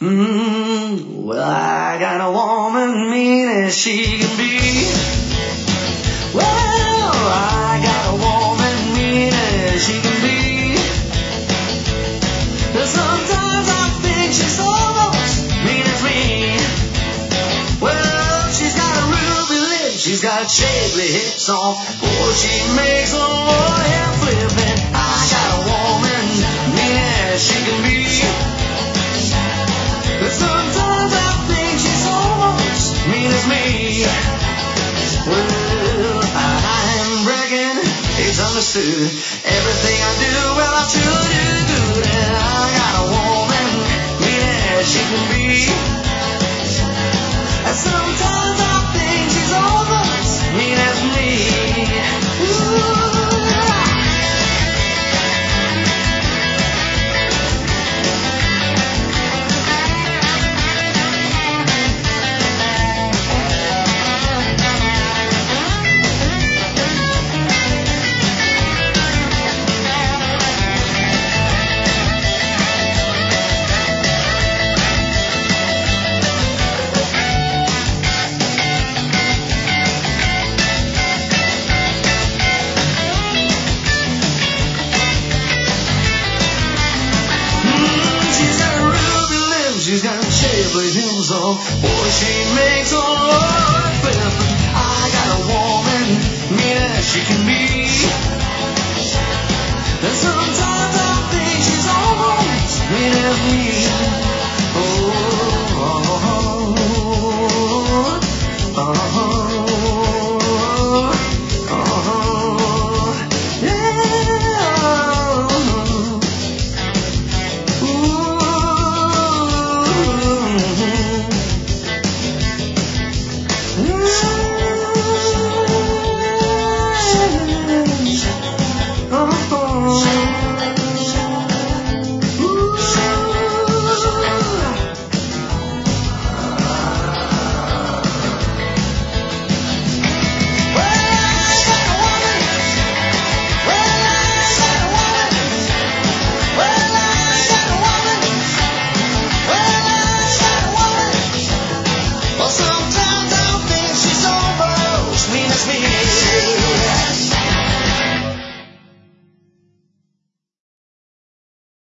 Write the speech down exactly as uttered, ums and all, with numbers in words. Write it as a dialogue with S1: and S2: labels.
S1: Mm, well, I got a woman mean as she can be. Well, I got a woman mean as she can be. But sometimes I think she's almost mean as me. Well, she's got a ruby lip, she's got shapely hips on. Oh, she makes a boy hair flipping. I got a woman mean as she can be. But sometimes I think she's almost mean as me. Well, I'm bragging, it's understood. Everything I do, well, I should do good. And I got a woman mean as she can be. And sometimes I think she's almost mean as me. Ooh. She's got shapely hips on, boy, she makes all